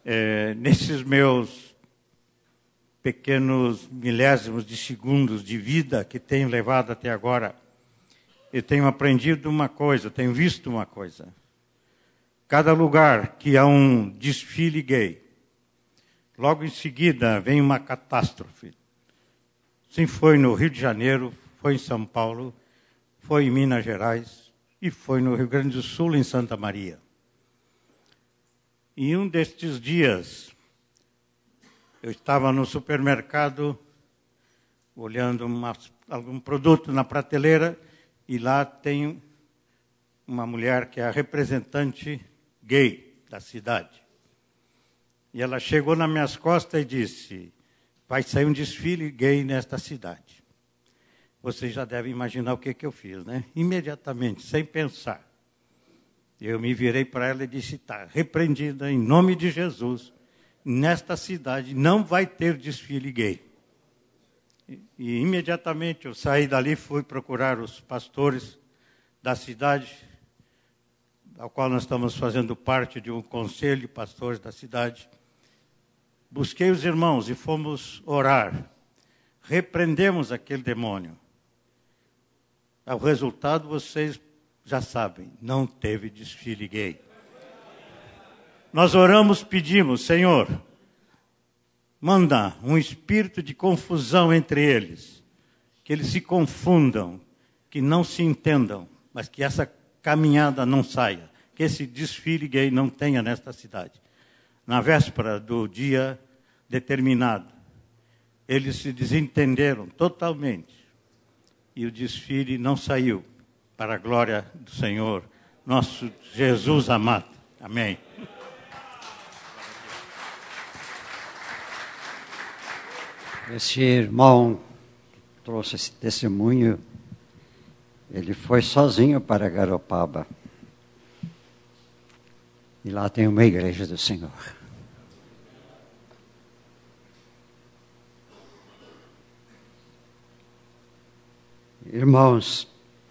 Nesses meus pequenos milésimos de segundos de vida que tenho levado até agora, eu tenho aprendido uma coisa, tenho visto uma coisa. Cada lugar que há um desfile gay, logo em seguida vem uma catástrofe. Sim, foi no Rio de Janeiro, foi em São Paulo, foi em Minas Gerais e foi no Rio Grande do Sul, em Santa Maria. E um destes dias, eu estava no supermercado, olhando algum produto na prateleira, e lá tem uma mulher que é a representante gay da cidade. E ela chegou nas minhas costas e disse, vai sair um desfile gay nesta cidade. Vocês já devem imaginar o que eu fiz, né? Imediatamente, sem pensar. Eu me virei para ela e disse, está repreendida em nome de Jesus. Nesta cidade não vai ter desfile gay. E imediatamente eu saí dali e fui procurar os pastores da cidade, ao qual nós estamos fazendo parte de um conselho de pastores da cidade. Busquei os irmãos e fomos orar. Repreendemos aquele demônio. O resultado vocês já sabem, não teve desfile gay. Nós oramos, pedimos, Senhor, manda um espírito de confusão entre eles, que eles se confundam, que não se entendam, mas que essa caminhada não saia, que esse desfile gay não tenha nesta cidade. Na véspera do dia determinado, eles se desentenderam totalmente e o desfile não saiu, para a glória do Senhor, nosso Jesus amado. Amém. Esse irmão que trouxe esse testemunho, ele foi sozinho para Garopaba. E lá tem uma igreja do Senhor. Irmãos,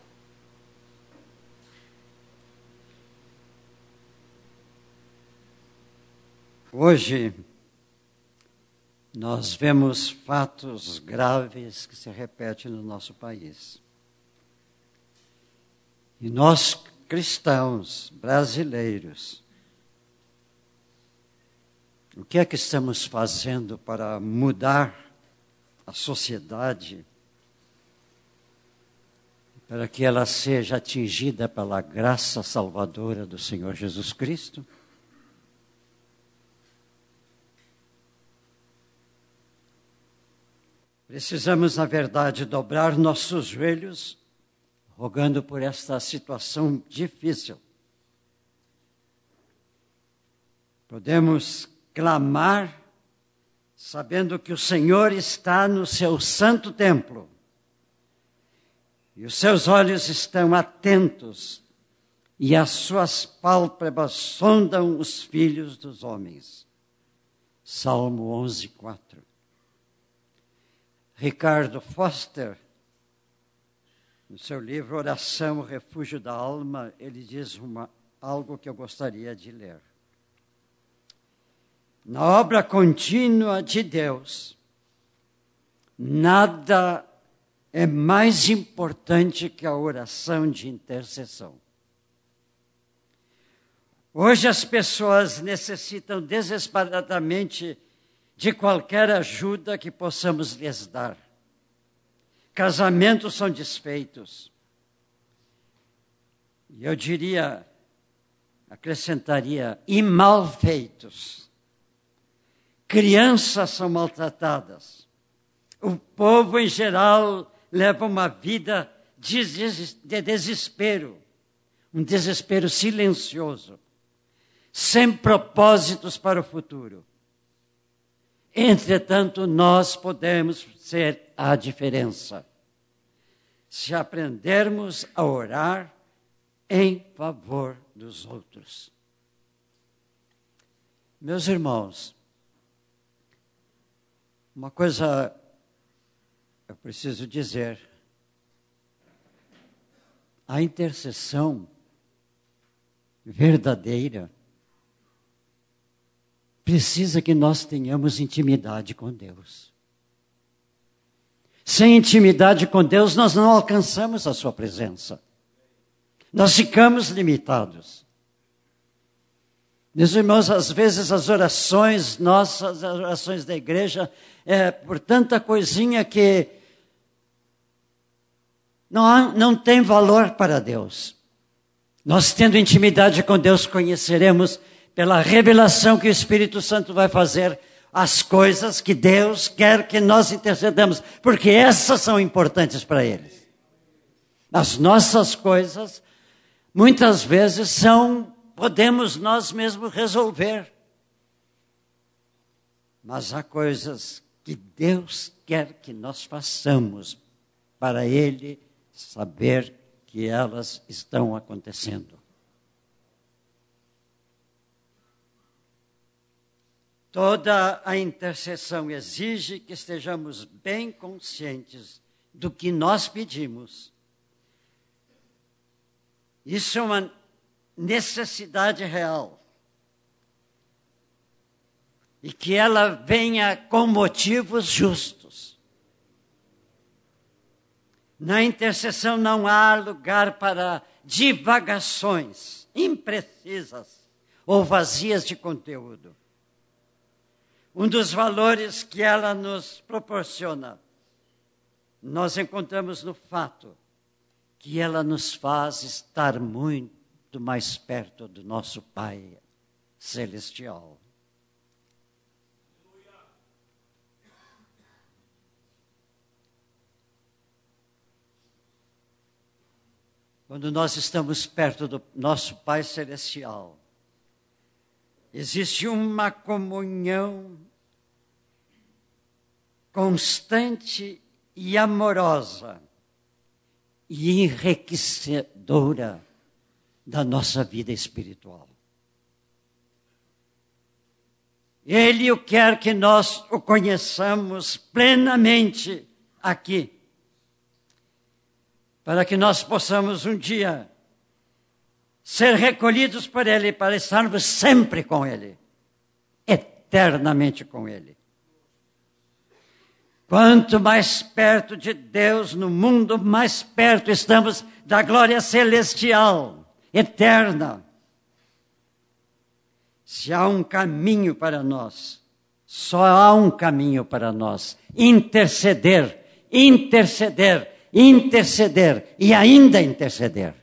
hoje nós vemos fatos graves que se repetem no nosso país. E nós, cristãos, brasileiros, o que é que estamos fazendo para mudar a sociedade, para que ela seja atingida pela graça salvadora do Senhor Jesus Cristo? Precisamos, na verdade, dobrar nossos joelhos, rogando por esta situação difícil. Podemos clamar, sabendo que o Senhor está no seu santo templo, e os seus olhos estão atentos, e as suas pálpebras sondam os filhos dos homens. Salmo 11, 4. Ricardo Foster, no seu livro Oração, Refúgio da Alma, ele diz algo que eu gostaria de ler. Na obra contínua de Deus, nada é mais importante que a oração de intercessão. Hoje as pessoas necessitam desesperadamente de qualquer ajuda que possamos lhes dar. Casamentos são desfeitos. E eu acrescentaria, e mal feitos. Crianças são maltratadas. O povo, em geral, leva uma vida de desespero. Um desespero silencioso. Sem propósitos para o futuro. Entretanto, nós podemos ser a diferença. Se aprendermos a orar em favor dos outros. Meus irmãos, uma coisa eu preciso dizer. A intercessão verdadeira precisa que nós tenhamos intimidade com Deus. Sem intimidade com Deus, nós não alcançamos a sua presença. Nós ficamos limitados. Meus irmãos, às vezes as orações nossas, as orações da igreja, por tanta coisinha que não tem valor para Deus. Nós, tendo intimidade com Deus, conheceremos pela revelação que o Espírito Santo vai fazer as coisas que Deus quer que nós intercedamos, porque essas são importantes para Ele. As nossas coisas, muitas vezes, podemos nós mesmos resolver. Mas há coisas que Deus quer que nós façamos para Ele saber que elas estão acontecendo. Toda a intercessão exige que estejamos bem conscientes do que nós pedimos. Isso é uma necessidade real. E que ela venha com motivos justos. Na intercessão não há lugar para divagações imprecisas ou vazias de conteúdo. Um dos valores que ela nos proporciona, nós encontramos no fato que ela nos faz estar muito mais perto do nosso Pai Celestial. Quando nós estamos perto do nosso Pai Celestial, existe uma comunhão constante e amorosa e enriquecedora da nossa vida espiritual. Ele quer que nós o conheçamos plenamente aqui, para que nós possamos um dia ser recolhidos por Ele, para estarmos sempre com Ele, eternamente com Ele. Quanto mais perto de Deus no mundo, mais perto estamos da glória celestial, eterna. Se há um caminho para nós, só há um caminho para nós: interceder, interceder, interceder e ainda interceder.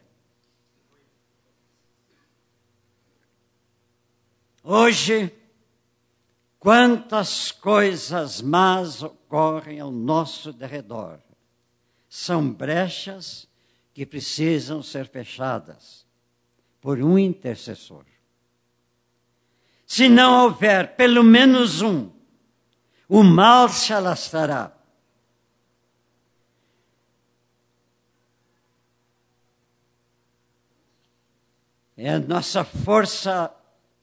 Hoje, quantas coisas más ocorrem ao nosso derredor. São brechas que precisam ser fechadas por um intercessor. Se não houver pelo menos um, o mal se alastrará. É a nossa força.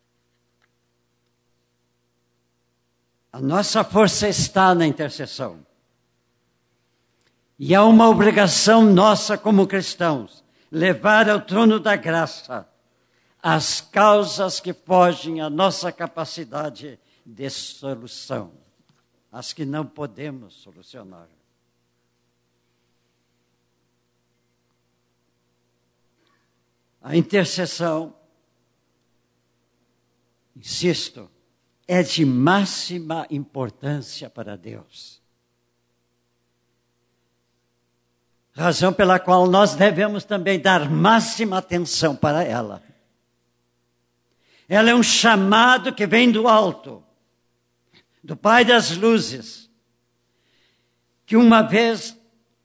A nossa força está na intercessão. E há uma obrigação nossa como cristãos, levar ao trono da graça as causas que fogem à nossa capacidade de solução, as que não podemos solucionar. A intercessão, insisto, é de máxima importância para Deus. Razão pela qual nós devemos também dar máxima atenção para ela. Ela é um chamado que vem do alto, do Pai das luzes, que uma vez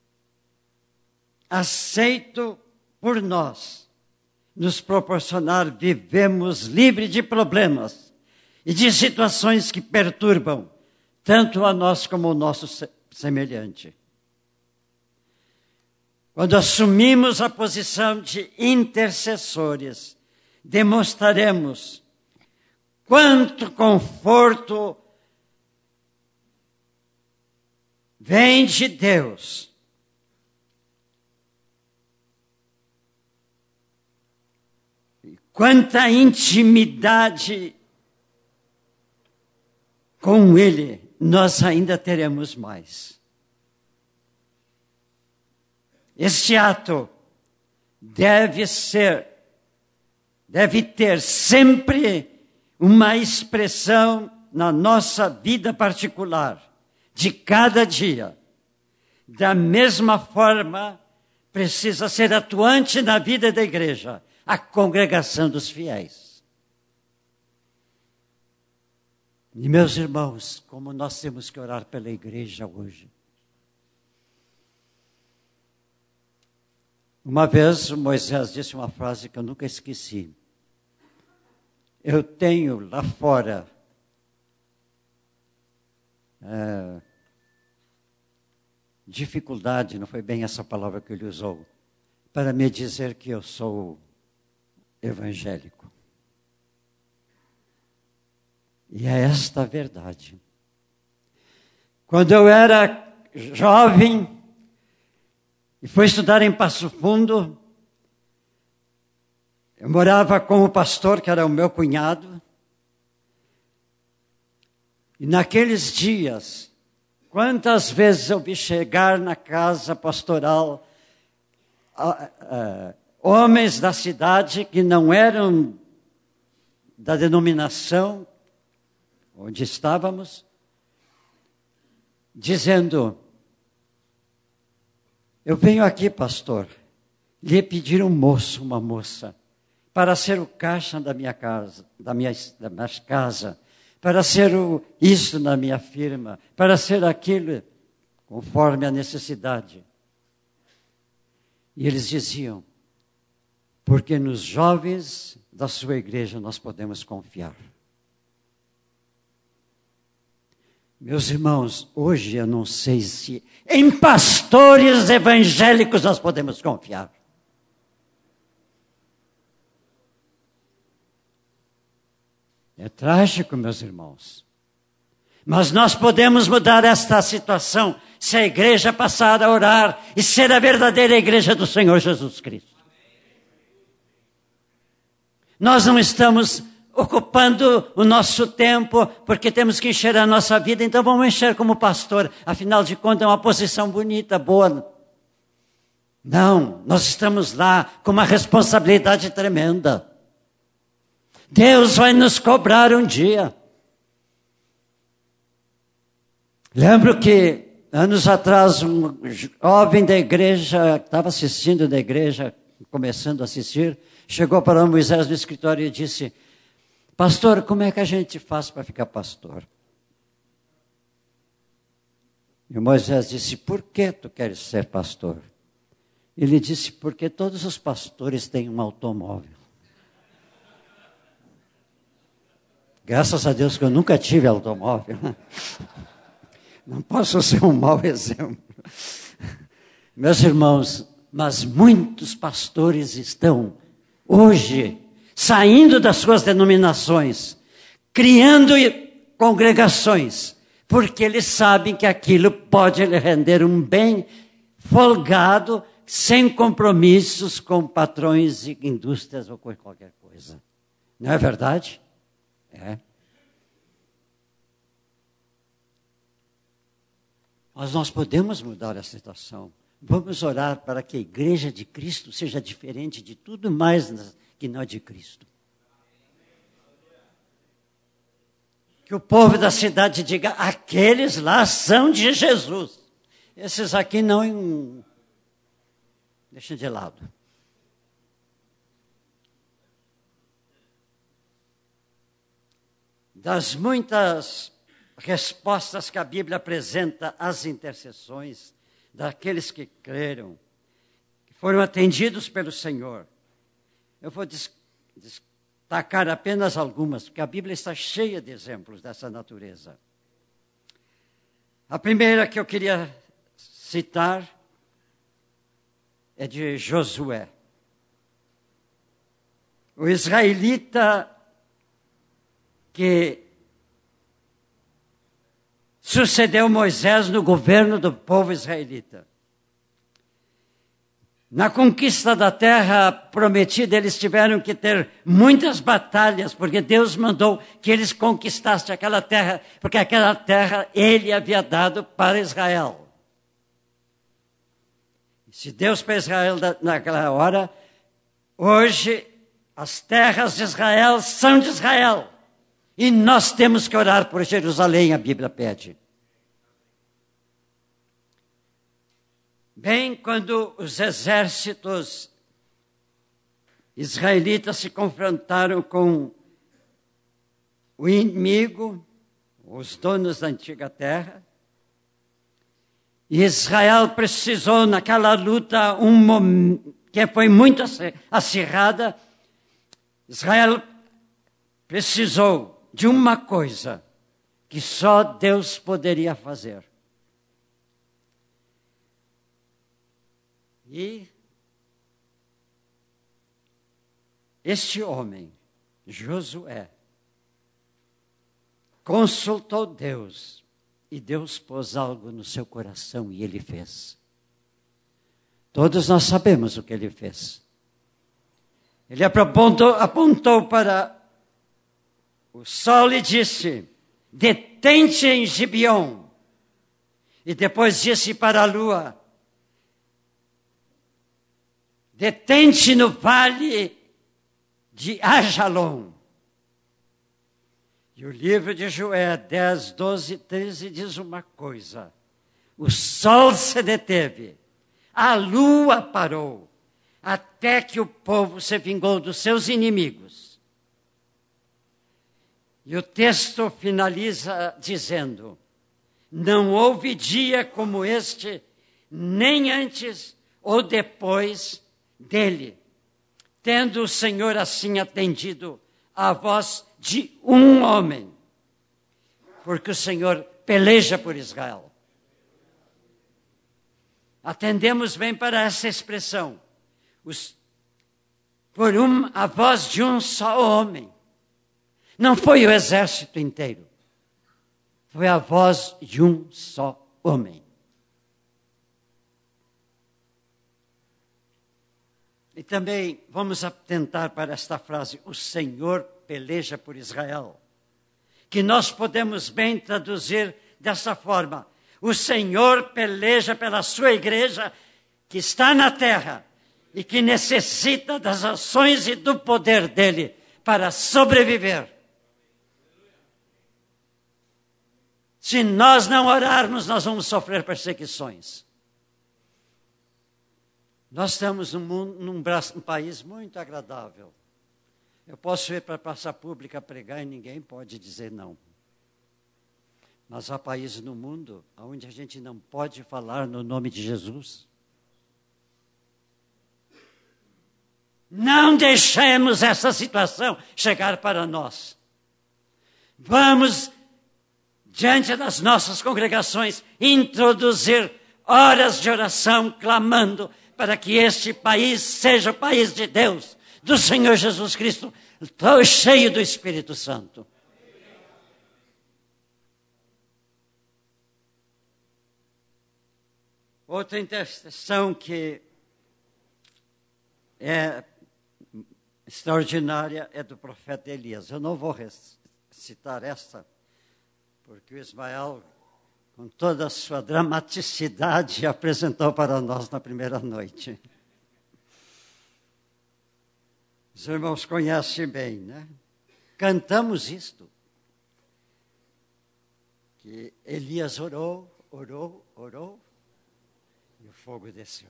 aceito por nós, nos proporcionar vivemos livre de problemas e de situações que perturbam tanto a nós como o nosso semelhante. Quando assumimos a posição de intercessores, demonstraremos quanto conforto vem de Deus. E quanta intimidade com Ele nós ainda teremos mais. Este ato deve ter sempre uma expressão na nossa vida particular, de cada dia. Da mesma forma, precisa ser atuante na vida da igreja, a congregação dos fiéis. E meus irmãos, como nós temos que orar pela igreja hoje. Uma vez Moisés disse uma frase que eu nunca esqueci. Eu tenho lá fora dificuldade, não foi bem essa palavra que ele usou, para me dizer que eu sou evangélico. E é esta a verdade. Quando eu era jovem e fui estudar em Passo Fundo, eu morava com o pastor, que era o meu cunhado, e naqueles dias, quantas vezes eu vi chegar na casa pastoral homens da cidade que não eram da denominação onde estávamos, dizendo: eu venho aqui, pastor, lhe pedir um moço, uma moça, para ser o caixa da minha casa, da minha casa, para ser isso na minha firma, para ser aquilo, conforme a necessidade. E eles diziam: porque nos jovens da sua igreja nós podemos confiar. Meus irmãos, hoje eu não sei se em pastores evangélicos nós podemos confiar. É trágico, meus irmãos. Mas nós podemos mudar esta situação se a igreja passar a orar e ser a verdadeira igreja do Senhor Jesus Cristo. Nós não estamos ocupando o nosso tempo porque temos que encher a nossa vida, então vamos encher como pastor. Afinal de contas, é uma posição bonita, boa. Não, nós estamos lá com uma responsabilidade tremenda. Deus vai nos cobrar um dia. Lembro que, anos atrás, um jovem da igreja, que estava assistindo da igreja, começando a assistir, chegou para Moisés no escritório e disse: pastor, como é que a gente faz para ficar pastor? E Moisés disse: por que tu queres ser pastor? Ele disse: porque todos os pastores têm um automóvel. Graças a Deus que eu nunca tive automóvel. Não posso ser um mau exemplo. Meus irmãos, mas muitos pastores estão hoje saindo das suas denominações, criando congregações, porque eles sabem que aquilo pode lhe render um bem folgado, sem compromissos com patrões e indústrias ou qualquer coisa. Não é verdade? É. Mas nós podemos mudar a situação. Vamos orar para que a igreja de Cristo seja diferente de tudo mais que não é de Cristo. Que o povo da cidade diga: aqueles lá são de Jesus. Esses aqui não. Deixa de lado. Das muitas respostas que a Bíblia apresenta às intercessões daqueles que creram, que foram atendidos pelo Senhor, eu vou destacar apenas algumas, porque a Bíblia está cheia de exemplos dessa natureza. A primeira que eu queria citar é de Josué. O israelita que sucedeu Moisés no governo do povo israelita. Na conquista da terra prometida, eles tiveram que ter muitas batalhas, porque Deus mandou que eles conquistassem aquela terra, porque aquela terra Ele havia dado para Israel. Se Deus para Israel naquela hora, hoje as terras de Israel são de Israel. E nós temos que orar por Jerusalém, a Bíblia pede. Bem, quando os exércitos israelitas se confrontaram com o inimigo, os donos da antiga terra, e Israel precisou, naquela luta, que foi muito acirrada, Israel precisou de uma coisa que só Deus poderia fazer. E este homem, Josué, consultou Deus e Deus pôs algo no seu coração e ele fez. Todos nós sabemos o que ele fez. Ele apontou para o sol e disse: detente em Gibeon. E depois disse para a lua: detente no vale de Ajalon. E o livro de Joé 10, 12, 13 diz uma coisa: o sol se deteve, a lua parou, até que o povo se vingou dos seus inimigos. E o texto finaliza dizendo: não houve dia como este, nem antes ou depois dele, tendo o Senhor assim atendido à voz de um homem, porque o Senhor peleja por Israel. Atendemos bem para essa expressão, a voz de um só homem. Não foi o exército inteiro, foi a voz de um só homem. E também vamos atentar para esta frase: o Senhor peleja por Israel, que nós podemos bem traduzir dessa forma: o Senhor peleja pela sua igreja que está na terra e que necessita das ações e do poder dele para sobreviver. Se nós não orarmos, nós vamos sofrer perseguições. Nós estamos num país muito agradável. Eu posso ir para a praça pública pregar e ninguém pode dizer não. Mas há países no mundo onde a gente não pode falar no nome de Jesus. Não deixemos essa situação chegar para nós. Vamos, diante das nossas congregações, introduzir horas de oração, clamando para que este país seja o país de Deus, do Senhor Jesus Cristo, cheio do Espírito Santo. Outra intercessão que é extraordinária é do profeta Elias. Eu não vou citar esta, porque o Ismael, com toda a sua dramaticidade, apresentou para nós na primeira noite. Os irmãos conhecem bem, né? Cantamos isto. Que Elias orou, e o fogo desceu.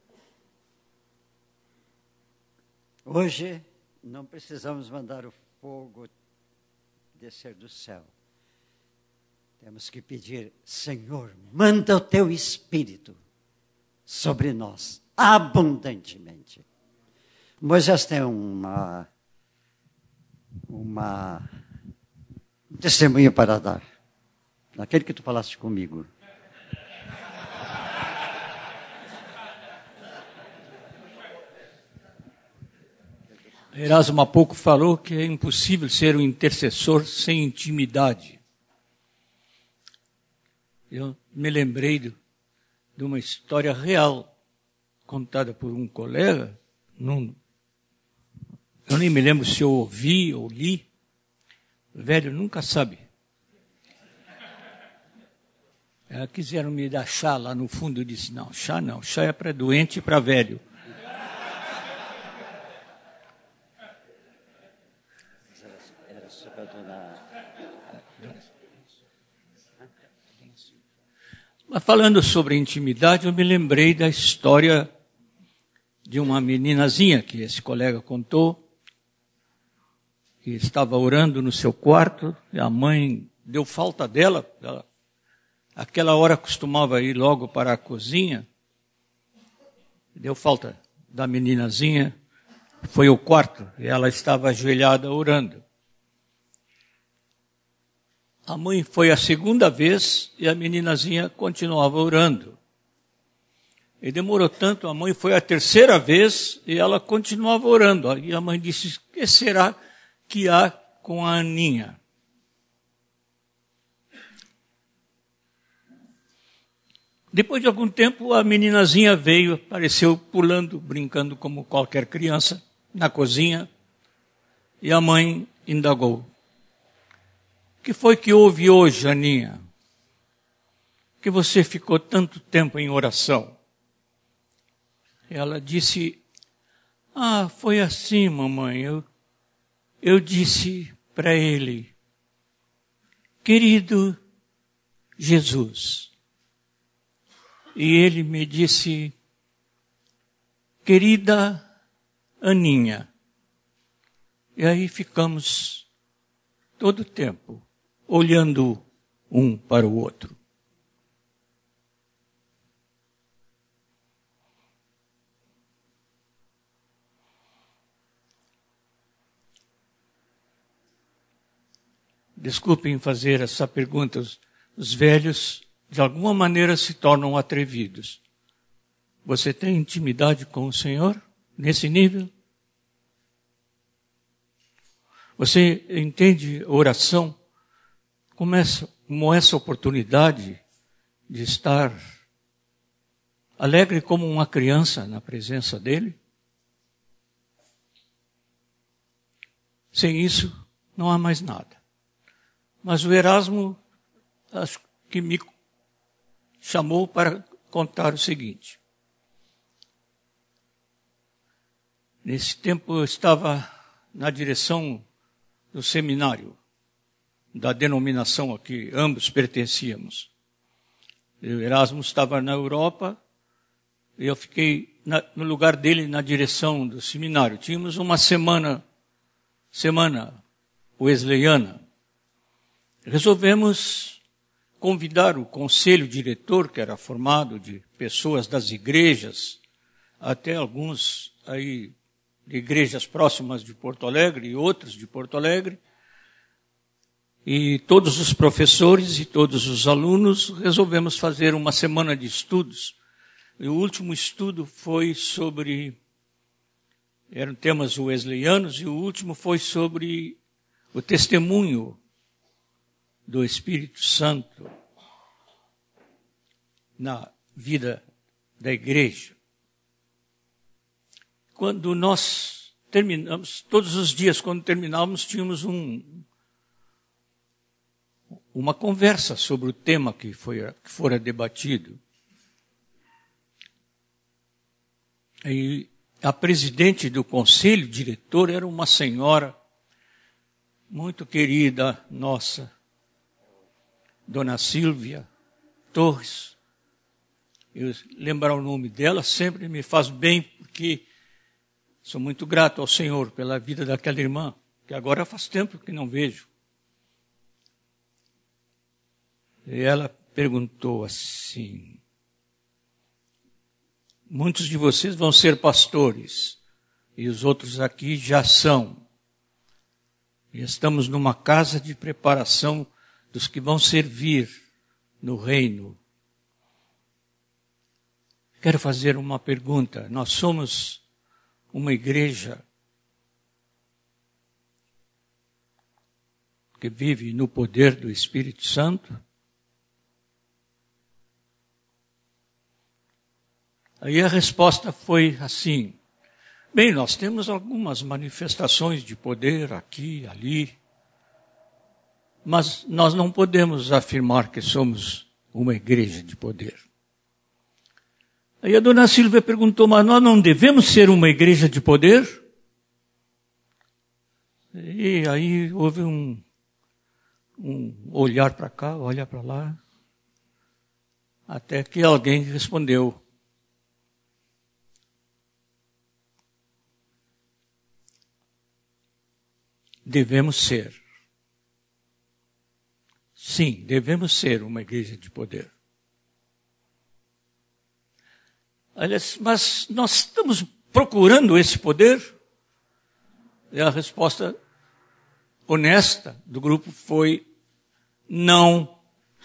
Hoje, não precisamos mandar o fogo descer do céu. Temos que pedir: Senhor, manda o teu Espírito sobre nós, abundantemente. Moisés tem um testemunho para dar. Naquele que tu falaste comigo. Erasmo há pouco falou que é impossível ser um intercessor sem intimidade. Eu me lembrei de uma história real contada por um colega, eu nem me lembro se eu ouvi ou li. O velho nunca sabe. Quiseram me dar chá lá no fundo, eu disse, não, chá é para doente e para velho. Mas falando sobre intimidade, eu me lembrei da história de uma meninazinha que esse colega contou, que estava orando no seu quarto, e a mãe deu falta dela, aquela hora costumava ir logo para a cozinha, deu falta da meninazinha, foi ao quarto, e ela estava ajoelhada orando. A mãe foi a segunda vez e a meninazinha continuava orando. E demorou tanto, a mãe foi a terceira vez e ela continuava orando. E a mãe disse, o que será que há com a Aninha? Depois de algum tempo, a meninazinha veio, apareceu pulando, brincando como qualquer criança, na cozinha. E a mãe indagou. O que foi que houve hoje, Aninha? Que você ficou tanto tempo em oração? Ela disse, foi assim, mamãe. Eu disse para ele, querido Jesus. E ele me disse, querida Aninha. E aí ficamos todo o tempo olhando um para o outro. Desculpem fazer essa pergunta. Os velhos, de alguma maneira, se tornam atrevidos. Você tem intimidade com o Senhor nesse nível? Você entende oração como essa oportunidade de estar alegre como uma criança na presença dEle? Sem isso, não há mais nada. Mas o Erasmo, acho que me chamou para contar o seguinte. Nesse tempo eu estava na direção do seminário, da denominação a que ambos pertencíamos. O Erasmo estava na Europa e eu fiquei no lugar dele na direção do seminário. Tínhamos uma semana wesleyana. Resolvemos convidar o conselho diretor, que era formado de pessoas das igrejas, até alguns aí de igrejas próximas de Porto Alegre e outros de Porto Alegre, e todos os professores e todos os alunos resolvemos fazer uma semana de estudos. E o último estudo foi sobre, eram temas wesleyanos, e o último foi sobre o testemunho do Espírito Santo na vida da igreja. Quando nós terminamos, todos os dias, quando terminávamos, tínhamos uma conversa sobre o tema que fora debatido. E a presidente do conselho diretor era uma senhora muito querida nossa, Dona Silvia Torres. Eu lembrar o nome dela sempre me faz bem, porque sou muito grato ao Senhor pela vida daquela irmã, que agora faz tempo que não vejo. E ela perguntou assim, muitos de vocês vão ser pastores, e os outros aqui já são. E estamos numa casa de preparação dos que vão servir no reino. Quero fazer uma pergunta. Nós somos uma igreja que vive no poder do Espírito Santo? Aí a resposta foi assim: bem, nós temos algumas manifestações de poder aqui, ali, mas nós não podemos afirmar que somos uma igreja de poder. Aí a dona Silvia perguntou, mas nós não devemos ser uma igreja de poder? E aí houve um olhar para cá, olhar para lá, até que alguém respondeu: devemos ser. Sim, devemos ser uma igreja de poder. Aliás, mas nós estamos procurando esse poder? E a resposta honesta do grupo foi não.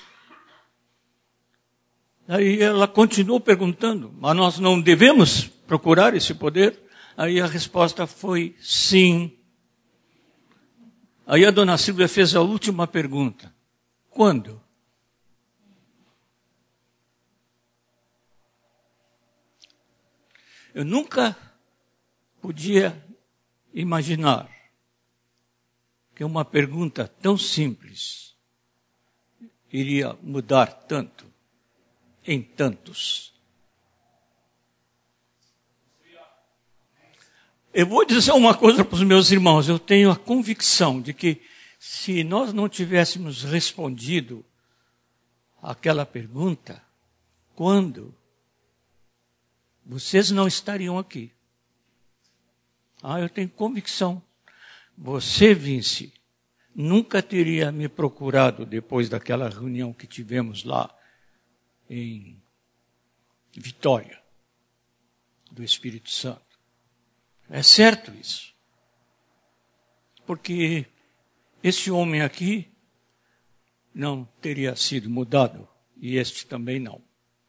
Aí ela continuou perguntando, mas nós não devemos procurar esse poder? Aí a resposta foi sim. Aí a dona Silvia fez a última pergunta: quando? Eu nunca podia imaginar que uma pergunta tão simples iria mudar tanto em tantos. Eu vou dizer uma coisa para os meus irmãos, eu tenho a convicção de que se nós não tivéssemos respondido àquela pergunta, quando? Vocês não estariam aqui. Eu tenho convicção. Você, Vince, nunca teria me procurado depois daquela reunião que tivemos lá em Vitória, do Espírito Santo. É certo isso. Porque esse homem aqui não teria sido mudado, e este também não.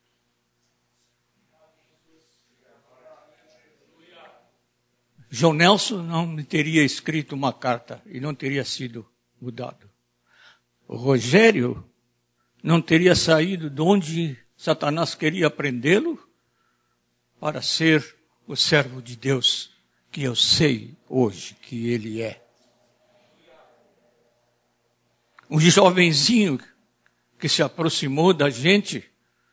João Nelson não me teria escrito uma carta e não teria sido mudado. O Rogério não teria saído de onde Satanás queria prendê-lo para ser o servo de Deus que eu sei hoje que ele é. Um jovenzinho que se aproximou da gente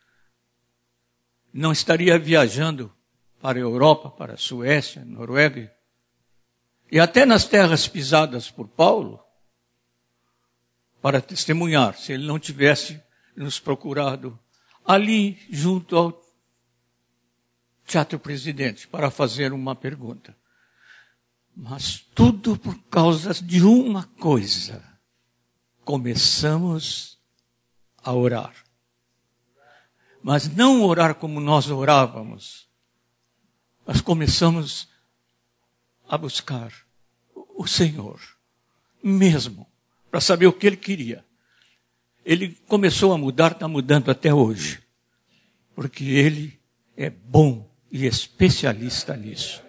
não estaria viajando para a Europa, para a Suécia, Noruega, e até nas terras pisadas por Paulo, para testemunhar, se ele não tivesse nos procurado ali junto ao Teatro Presidente, para fazer uma pergunta. Mas tudo por causa de uma coisa. Começamos a orar. Mas não orar como nós orávamos. Nós começamos a buscar o Senhor, mesmo, para saber o que Ele queria. Ele começou a mudar, está mudando até hoje, porque Ele é bom e especialista nisso.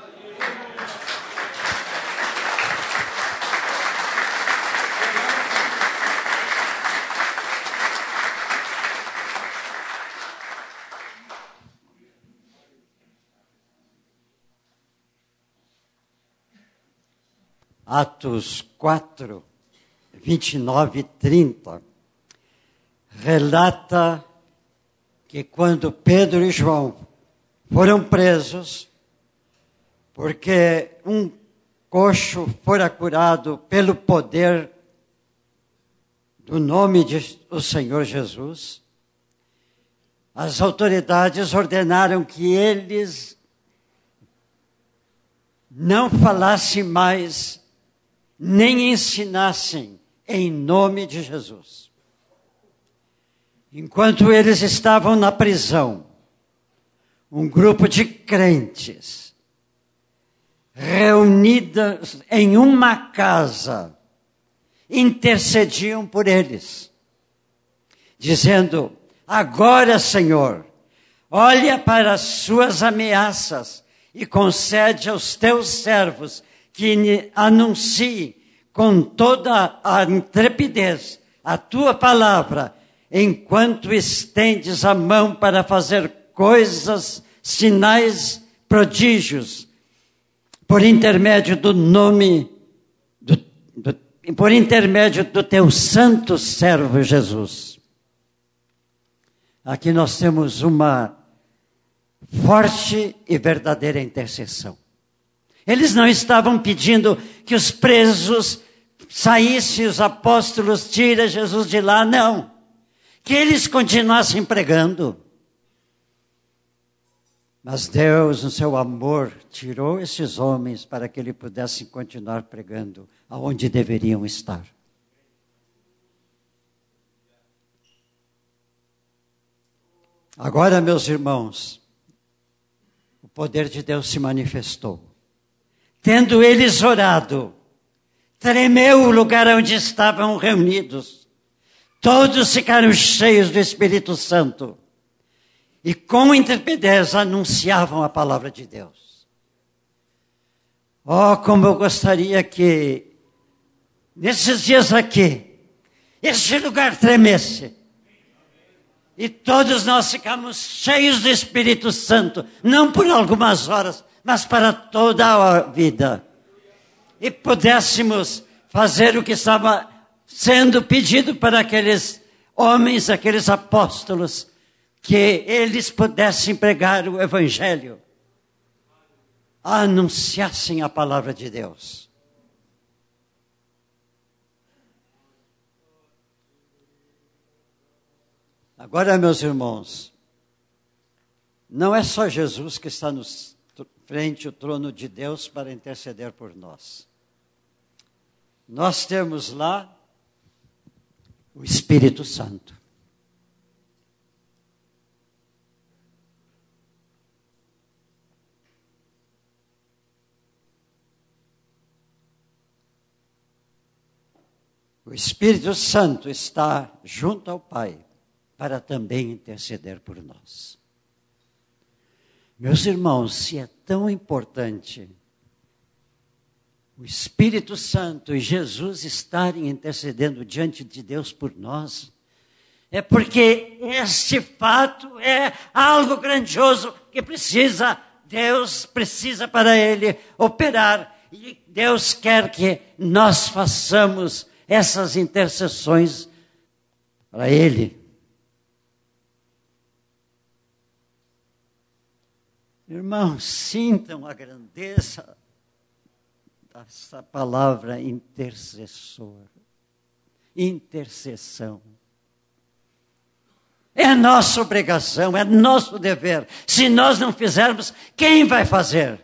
Atos 4, 29 e 30, relata que quando Pedro e João foram presos, porque um coxo fora curado pelo poder do nome do Senhor Jesus, as autoridades ordenaram que eles não falassem mais nem ensinassem em nome de Jesus. Enquanto eles estavam na prisão, um grupo de crentes, reunidos em uma casa, intercediam por eles, dizendo: agora, Senhor, olha para as suas ameaças e concede aos teus servos que anuncie com toda a intrepidez a tua palavra, enquanto estendes a mão para fazer coisas sinais, prodígios, por intermédio do nome, por intermédio do teu santo servo Jesus. Aqui nós temos uma forte e verdadeira intercessão. Eles não estavam pedindo que os presos saíssem, os apóstolos, tira Jesus de lá, não. Que eles continuassem pregando. Mas Deus, no seu amor, tirou esses homens para que eles pudessem continuar pregando aonde deveriam estar. Agora, meus irmãos, o poder de Deus se manifestou. Tendo eles orado, tremeu o lugar onde estavam reunidos. Todos ficaram cheios do Espírito Santo. E com intrepidez anunciavam a palavra de Deus. Oh, como eu gostaria que, nesses dias aqui, este lugar tremesse. E todos nós ficamos cheios do Espírito Santo, não por algumas horas, mas para toda a vida. E pudéssemos fazer o que estava sendo pedido para aqueles homens, aqueles apóstolos, que eles pudessem pregar o Evangelho, anunciassem a palavra de Deus. Agora, meus irmãos, não é só Jesus que está frente ao trono de Deus para interceder por nós. Nós temos lá o Espírito Santo. O Espírito Santo está junto ao Pai para também interceder por nós. Meus irmãos, se é tão importante o Espírito Santo e Jesus estarem intercedendo diante de Deus por nós, é porque este fato é algo grandioso que Deus precisa para ele operar. E Deus quer que nós façamos essas intercessões para ele. Irmãos, sintam a grandeza dessa palavra intercessor. Intercessão. É nossa obrigação, é nosso dever. Se nós não fizermos, quem vai fazer?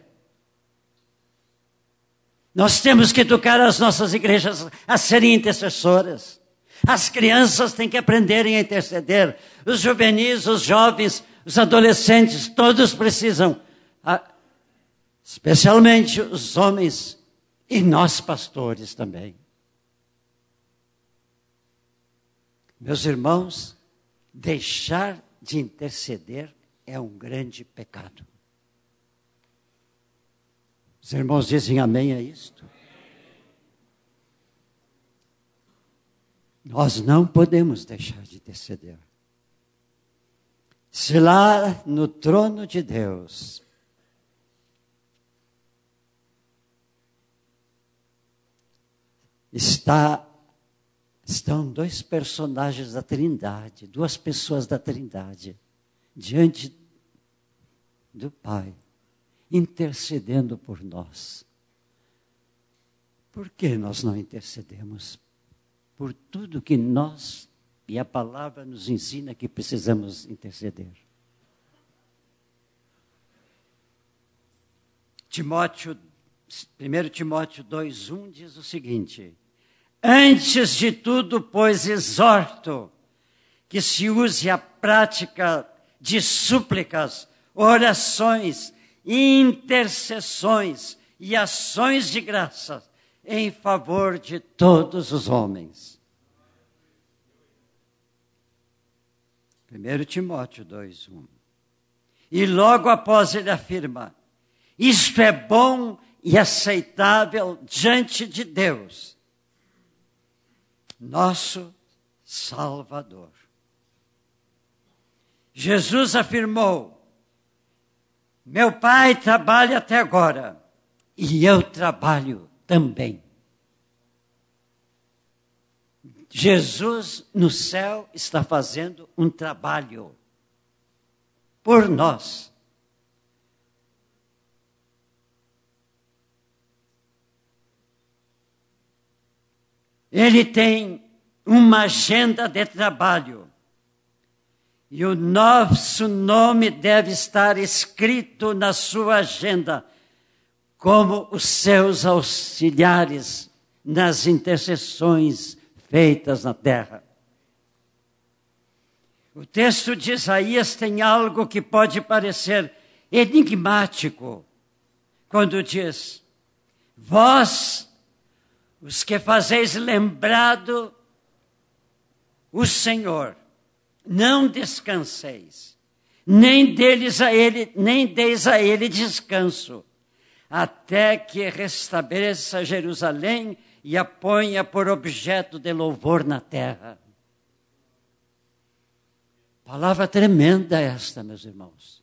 Nós temos que educar as nossas igrejas a serem intercessoras. As crianças têm que aprenderem a interceder. Os juvenis, os jovens, os adolescentes, todos precisam. Especialmente os homens e nós pastores também. Meus irmãos, deixar de interceder é um grande pecado. Os irmãos dizem amém a isto? Nós não podemos deixar de interceder. Se lá no trono de Deus estão dois personagens da Trindade, duas pessoas da Trindade, diante do Pai, intercedendo por nós. Por que nós não intercedemos? Por tudo que nós e a palavra nos ensina que precisamos interceder. 1 Timóteo 2:1 diz o seguinte: antes de tudo, pois, exorto que se use a prática de súplicas, orações, intercessões e ações de graça em favor de todos os homens. 1 Timóteo 2:1. E logo após ele afirma: isto é bom e aceitável diante de Deus, nosso Salvador. Jesus afirmou Meu pai trabalha até agora e eu trabalho também. Jesus no céu está fazendo um trabalho por nós. Ele tem uma agenda de trabalho. E o nosso nome deve estar escrito na sua agenda, como os seus auxiliares nas intercessões feitas na terra. O texto de Isaías tem algo que pode parecer enigmático, quando diz: vós, os que fazeis lembrado o Senhor, não descanseis, nem deis a ele descanso, até que restabeleça Jerusalém e a ponha por objeto de louvor na terra. Palavra tremenda esta, meus irmãos.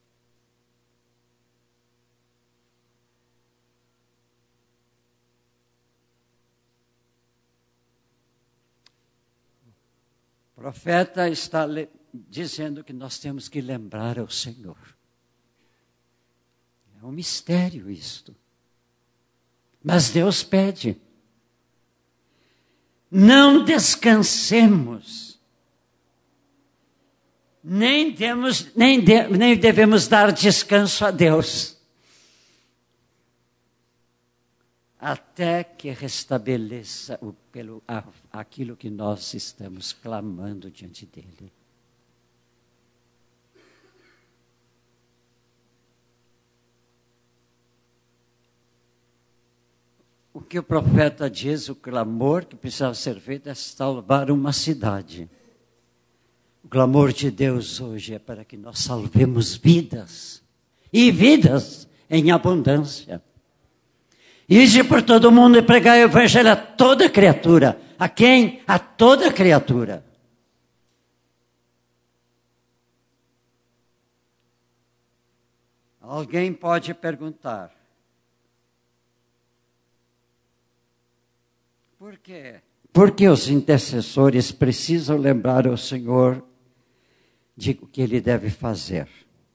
O profeta está dizendo que nós temos que lembrar ao Senhor. É um mistério isto. Mas Deus pede. Não descansemos. Nem devemos dar descanso a Deus. Até que restabeleça aquilo que nós estamos clamando diante dele. O que o profeta diz, o clamor que precisava ser feito é salvar uma cidade. O clamor de Deus hoje é para que nós salvemos vidas. E vidas em abundância. Ide por todo mundo e pregai o evangelho a toda criatura. A quem? A toda criatura. Alguém pode perguntar: por quê? Porque os intercessores precisam lembrar ao Senhor de o que ele deve fazer.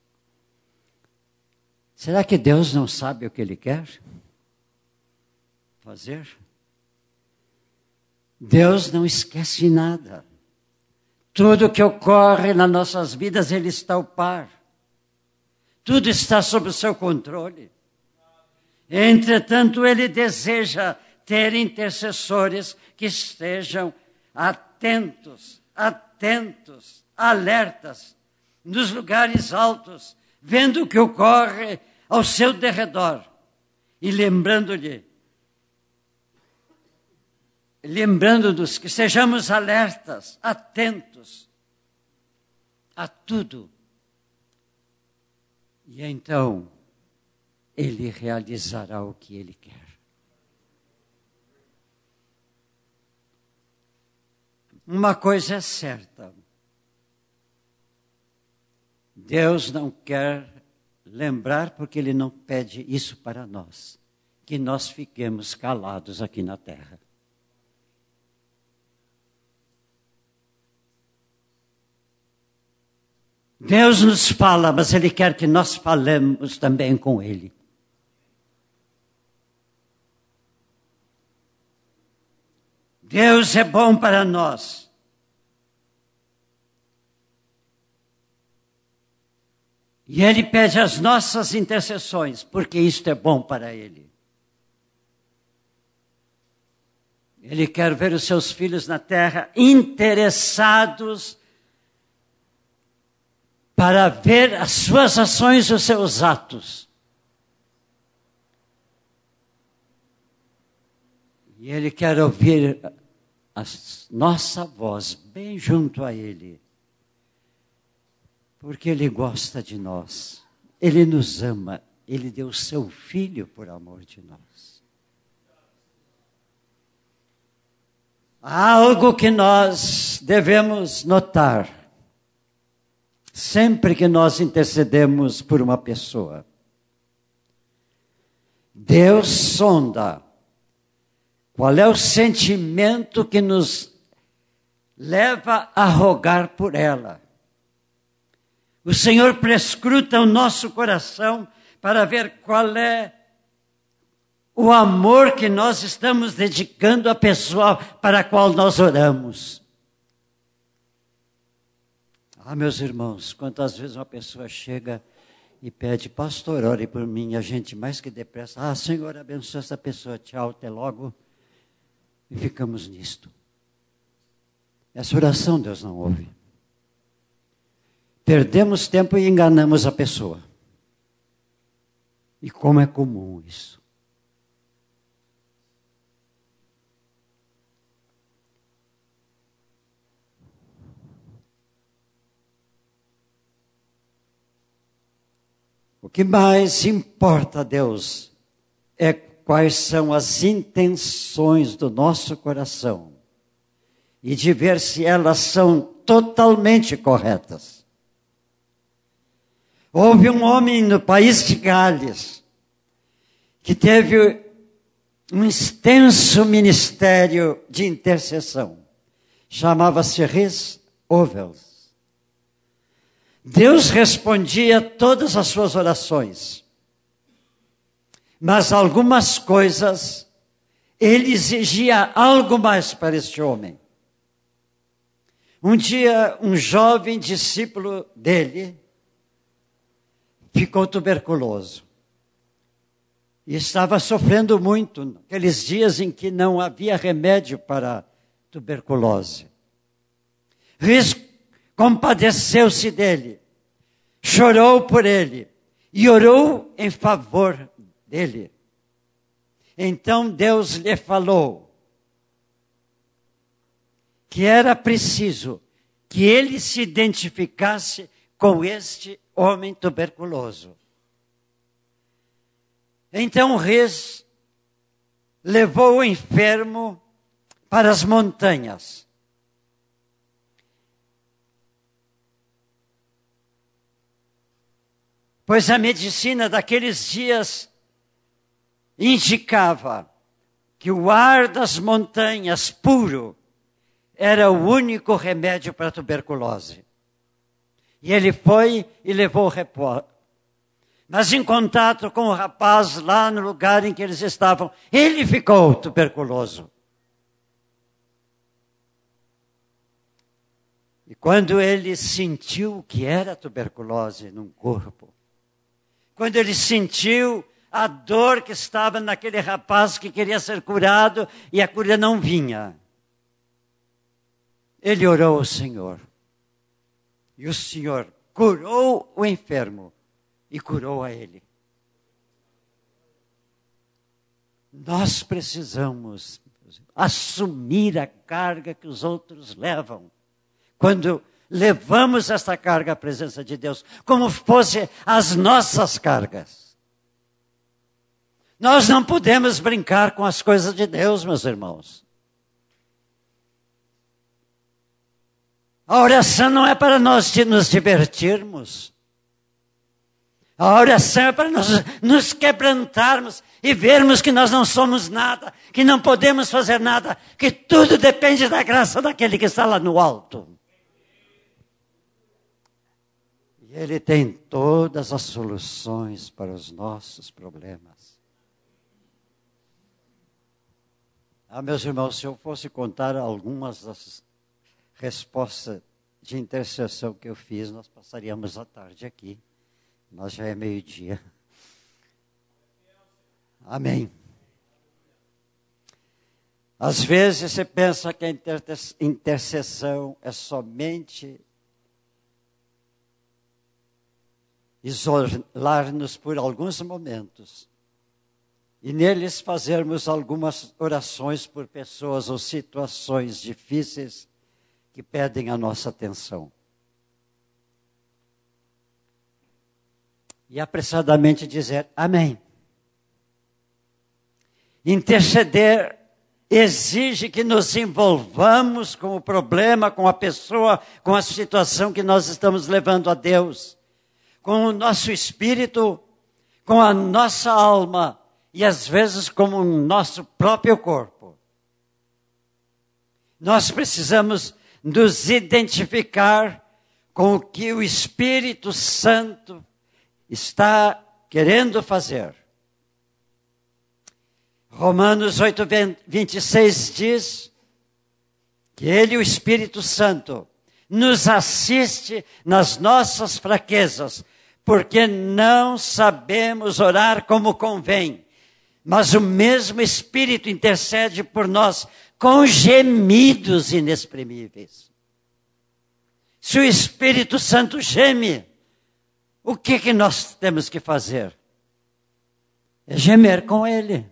Será que Deus não sabe o que ele quer fazer? Deus não esquece nada. Tudo que ocorre nas nossas vidas, ele está ao par. Tudo está sob o seu controle. Entretanto, ele deseja ter intercessores que estejam atentos, alertas, nos lugares altos, vendo o que ocorre ao seu derredor e lembrando-nos que sejamos alertas, atentos a tudo. E então, ele realizará o que ele quer. Uma coisa é certa. Deus não quer lembrar porque ele não pede isso para nós. Que nós fiquemos calados aqui na terra. Deus nos fala, mas ele quer que nós falemos também com ele. Deus é bom para nós. E ele pede as nossas intercessões, porque isto é bom para ele. Ele quer ver os seus filhos na terra interessados para ver as suas ações e os seus atos. E ele quer ouvir a nossa voz bem junto a ele. Porque ele gosta de nós. Ele nos ama. Ele deu o seu filho por amor de nós. Há algo que nós devemos notar. sempre que nós intercedemos por uma pessoa. Deus sonda qual é o sentimento que nos leva a rogar por ela. O Senhor prescruta o nosso coração para ver qual é o amor que nós estamos dedicando à pessoa para a qual nós oramos. Meus irmãos, quantas vezes uma pessoa chega e pede, pastor, ore por mim, a gente mais que depressa, Senhor, abençoe essa pessoa, tchau, até logo, e ficamos nisto. Essa oração Deus não ouve. Perdemos tempo e enganamos a pessoa. E como é comum isso. O que mais importa a Deus é quais são as intenções do nosso coração e de ver se elas são totalmente corretas. Houve um homem no país de Gales que teve um extenso ministério de intercessão. Chamava-se Rhys Ovels. Deus respondia todas as suas orações. Mas algumas coisas, ele exigia algo mais para este homem. Um dia, um jovem discípulo dele ficou tuberculoso. E estava sofrendo muito naqueles dias em que não havia remédio para tuberculose. Compadeceu-se dele, chorou por ele e orou em favor dele. Então Deus lhe falou que era preciso que ele se identificasse com este homem tuberculoso. Então Rhys levou o enfermo para as montanhas. Pois a medicina daqueles dias indicava que o ar das montanhas puro era o único remédio para a tuberculose. E ele foi e levou o repórter. Mas em contato com o rapaz lá no lugar em que eles estavam, ele ficou tuberculoso. E quando ele sentiu que era tuberculose num corpo, quando ele sentiu a dor que estava naquele rapaz que queria ser curado e a cura não vinha, ele orou ao Senhor. E o Senhor curou o enfermo e curou a ele. Nós precisamos assumir a carga que os outros levam. Quando levamos esta carga à presença de Deus, como fosse as nossas cargas. Nós não podemos brincar com as coisas de Deus, meus irmãos. A oração não é para nós nos divertirmos. A oração é para nós nos quebrantarmos e vermos que nós não somos nada, que não podemos fazer nada, que tudo depende da graça daquele que está lá no alto. E Ele tem todas as soluções para os nossos problemas. Meus irmãos, se eu fosse contar algumas das respostas de intercessão que eu fiz, nós passaríamos a tarde aqui. Nós já é meio-dia. Amém. Às vezes você pensa que a intercessão é somente isolar-nos por alguns momentos e neles fazermos algumas orações por pessoas ou situações difíceis que pedem a nossa atenção. E apressadamente dizer amém. Interceder exige que nos envolvamos com o problema, com a pessoa, com a situação que nós estamos levando a Deus, com o nosso espírito, com a nossa alma e às vezes com o nosso próprio corpo. Nós precisamos nos identificar com o que o Espírito Santo está querendo fazer. Romanos 8:26 diz que Ele, o Espírito Santo, nos assiste nas nossas fraquezas, porque não sabemos orar como convém, mas o mesmo Espírito intercede por nós com gemidos inexprimíveis. Se o Espírito Santo geme, o que nós temos que fazer? É gemer com Ele.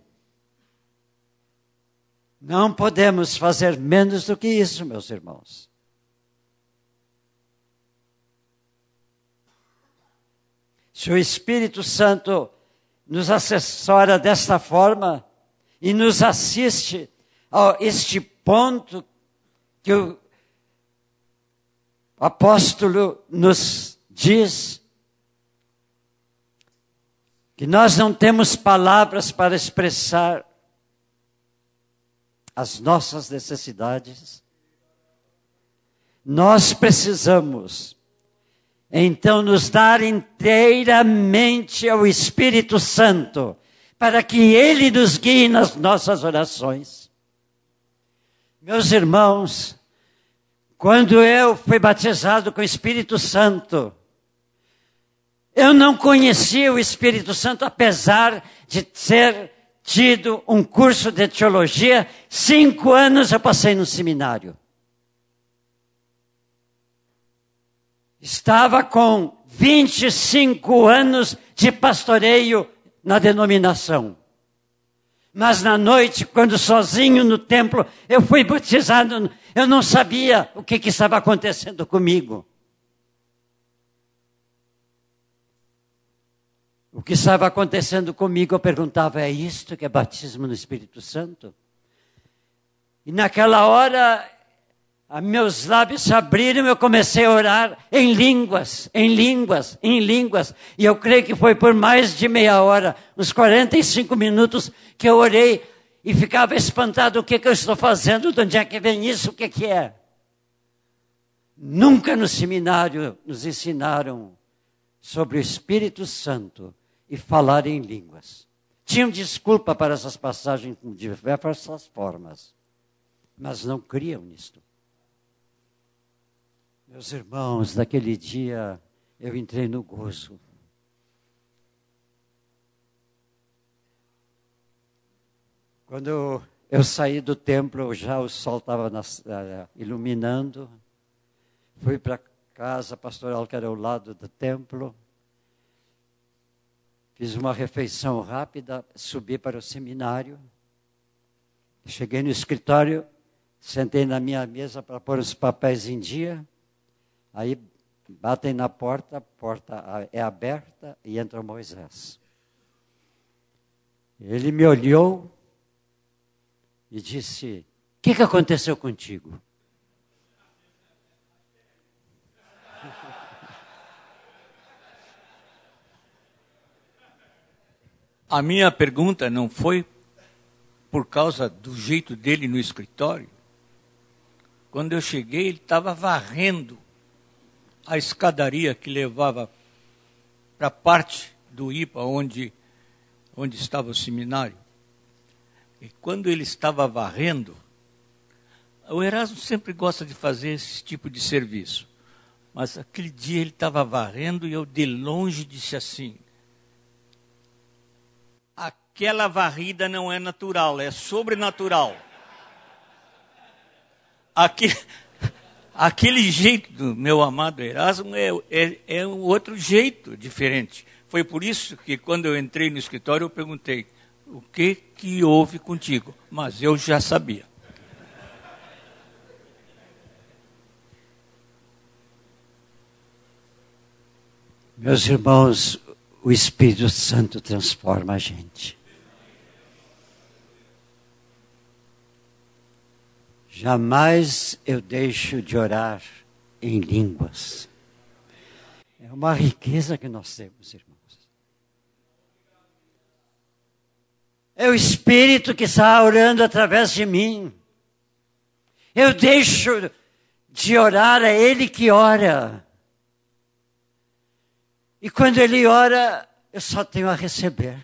Não podemos fazer menos do que isso, meus irmãos. Se o Espírito Santo nos assessora desta forma e nos assiste a este ponto que o apóstolo nos diz, que nós não temos palavras para expressar as nossas necessidades, nós precisamos, então, nos dar inteiramente ao Espírito Santo, para que Ele nos guie nas nossas orações. Meus irmãos, quando eu fui batizado com o Espírito Santo, eu não conhecia o Espírito Santo, apesar de ter tido um curso de teologia. 5 anos eu passei no seminário. Estava com 25 anos de pastoreio na denominação. Mas na noite, quando sozinho no templo, eu fui batizado, eu não sabia o que estava acontecendo comigo. O que estava acontecendo comigo, eu perguntava, é isto que é batismo no Espírito Santo? E naquela hora, meus lábios se abriram e eu comecei a orar em línguas. E eu creio que foi por mais de meia hora, uns 45 minutos, que eu orei e ficava espantado. O que eu estou fazendo? De onde é que vem isso? O que é? Nunca no seminário nos ensinaram sobre o Espírito Santo e falar em línguas. Tinham desculpa para essas passagens com diversas formas, mas não criam nisto. Meus irmãos, naquele dia eu entrei no gozo. Quando eu saí do templo, já o sol estava iluminando. Fui para a casa pastoral que era ao lado do templo. Fiz uma refeição rápida, subi para o seminário. Cheguei no escritório, sentei na minha mesa para pôr os papéis em dia. Aí batem na porta, a porta é aberta e entra Moisés. Ele me olhou e disse, o que aconteceu contigo? A minha pergunta não foi por causa do jeito dele no escritório. Quando eu cheguei, ele estava varrendo a escadaria que levava para a parte do IPA, onde estava o seminário. E quando ele estava varrendo, o Erasmo sempre gosta de fazer esse tipo de serviço. Mas aquele dia ele estava varrendo e eu de longe disse assim, aquela varrida não é natural, é sobrenatural. Aquele jeito do meu amado Erasmo é um outro jeito diferente. Foi por isso que quando eu entrei no escritório eu perguntei, o que houve contigo? Mas eu já sabia. Meus irmãos, o Espírito Santo transforma a gente. Jamais eu deixo de orar em línguas. É uma riqueza que nós temos, irmãos. É o Espírito que está orando através de mim. Eu deixo de orar, é Ele que ora. E quando Ele ora, eu só tenho a receber.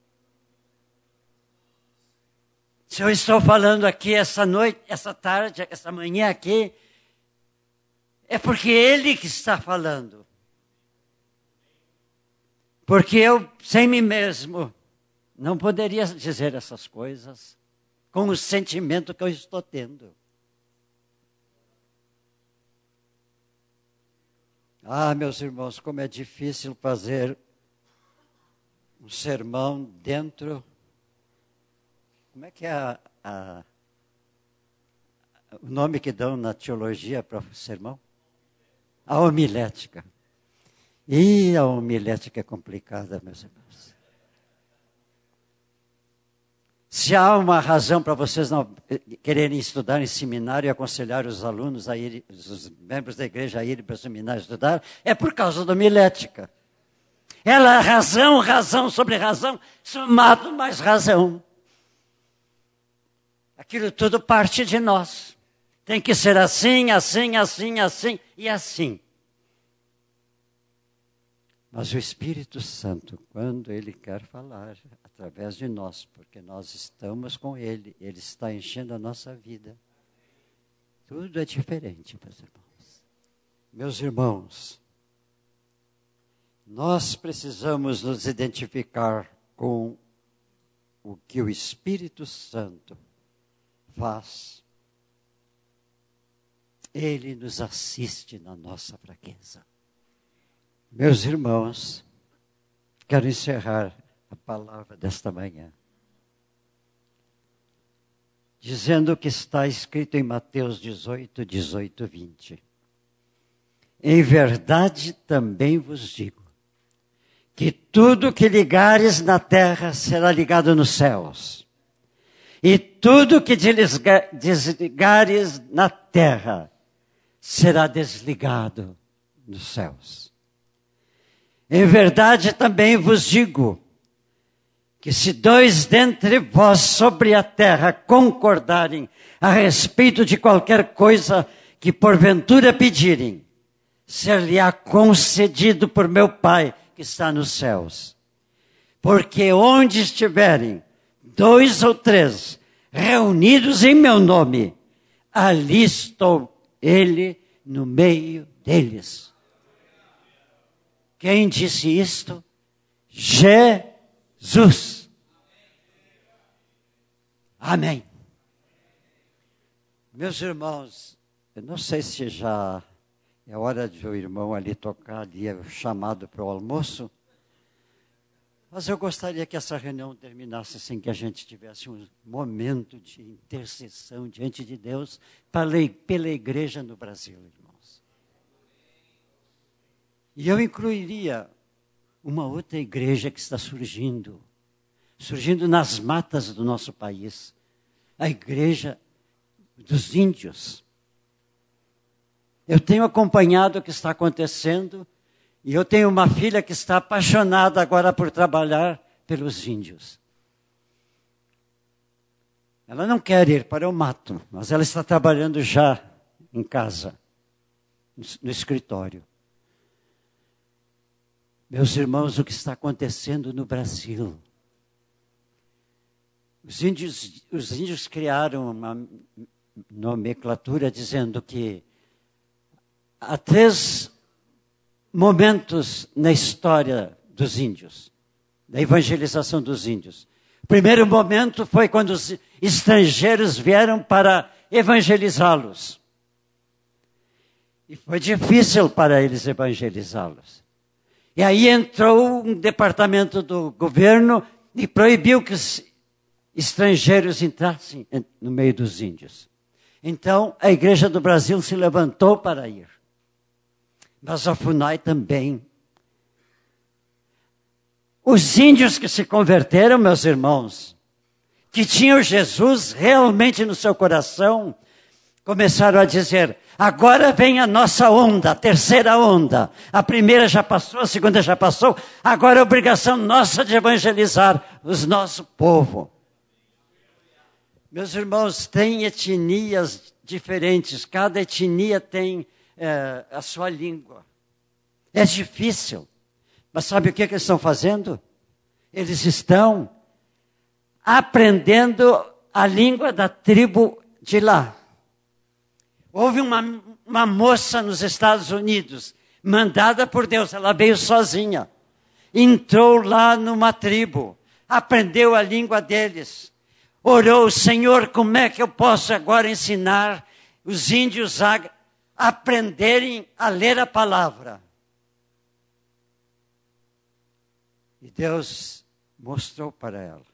Se eu estou falando aqui essa noite, essa tarde, essa manhã aqui, é porque Ele que está falando. Porque eu, sem mim mesmo, não poderia dizer essas coisas com o sentimento que eu estou tendo. Ah, meus irmãos, como é difícil fazer um sermão dentro... Como é que é o nome que dão na teologia para o sermão? A homilética. E a homilética é complicada, meus irmãos. Se há uma razão para vocês não quererem estudar em seminário e aconselhar os alunos a irem, os membros da igreja a irem para o seminário estudar, é por causa da homilética. Ela é razão sobre razão, somado mais razão. Aquilo tudo parte de nós. Tem que ser assim, assim, assim, assim e assim. Mas o Espírito Santo, quando Ele quer falar através de nós, porque nós estamos com Ele, Ele está enchendo a nossa vida. Tudo é diferente, meus irmãos. Meus irmãos, nós precisamos nos identificar com o que o Espírito Santo faz. Ele nos assiste na nossa fraqueza. Meus irmãos, quero encerrar a palavra desta manhã dizendo o que está escrito em Mateus 18, 18, 20. Em verdade também vos digo, que tudo que ligares na terra será ligado nos céus. E tudo que desligares na terra será desligado nos céus. Em verdade também vos digo, que se dois dentre vós sobre a terra concordarem a respeito de qualquer coisa que porventura pedirem, ser-lhe-á concedido por meu Pai que está nos céus. Porque onde estiverem 2 ou 3 reunidos em meu nome, ali estou Ele no meio deles. Quem disse isto? Jesus. Amém. Meus irmãos, eu não sei se já é hora de o irmão ali tocar, ali é o chamado para o almoço. Mas eu gostaria que essa reunião terminasse sem que a gente tivesse um momento de intercessão diante de Deus pela igreja no Brasil, irmãos. E eu incluiria uma outra igreja que está surgindo nas matas do nosso país, a igreja dos índios. Eu tenho acompanhado o que está acontecendo. E eu tenho uma filha que está apaixonada agora por trabalhar pelos índios. Ela não quer ir para o mato, mas ela está trabalhando já em casa, no escritório. Meus irmãos, o que está acontecendo no Brasil? Os índios criaram uma nomenclatura dizendo que há 3 momentos na história dos índios, da evangelização dos índios. O primeiro momento foi quando os estrangeiros vieram para evangelizá-los. E foi difícil para eles evangelizá-los. E aí entrou um departamento do governo e proibiu que os estrangeiros entrassem no meio dos índios. Então, a Igreja do Brasil se levantou para ir. Mas a FUNAI também. Os índios que se converteram, meus irmãos, que tinham Jesus realmente no seu coração, começaram a dizer, agora vem a nossa onda, a terceira onda. A primeira já passou, a segunda já passou, agora é obrigação nossa de evangelizar o nosso povo. Meus irmãos, tem etnias diferentes, cada etnia tem a sua língua. É difícil, mas sabe o que eles estão fazendo? Eles estão aprendendo a língua da tribo de lá. Houve uma moça nos Estados Unidos, mandada por Deus, ela veio sozinha. Entrou lá numa tribo, aprendeu a língua deles. Orou, Senhor, como é que eu posso agora ensinar os índios a aprenderem a ler a palavra? E Deus mostrou para ela.